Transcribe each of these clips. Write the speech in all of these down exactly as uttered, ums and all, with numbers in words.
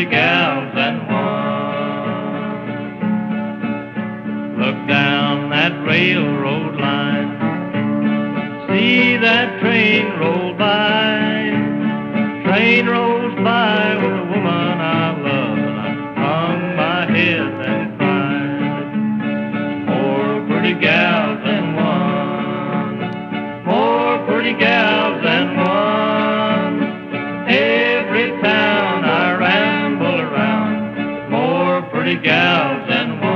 pretty gals than one. Look down that railroad line, see that train roll by. Train rolls by with a woman I love, and I hung my head and cried. More pretty gals than one, more pretty gals than one. Every town I ramble around, more pretty gals than one.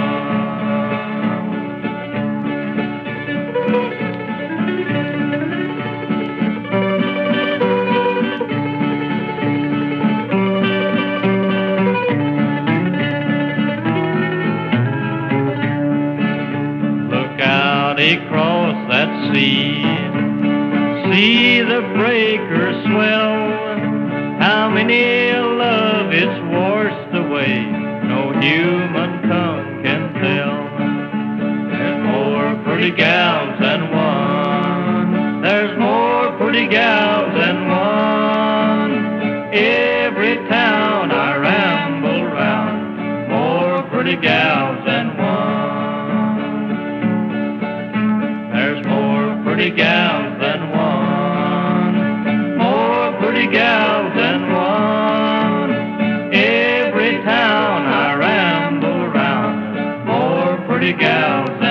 Across that sea, see the breakers swell. How many a love it's washed away, no human tongue can tell. There's more pretty gals than one, there's more pretty gals than one. Every town I ramble round, more pretty gals than one. Pretty gals than one, more pretty gals than one. Every town I ramble round, more pretty gals than one.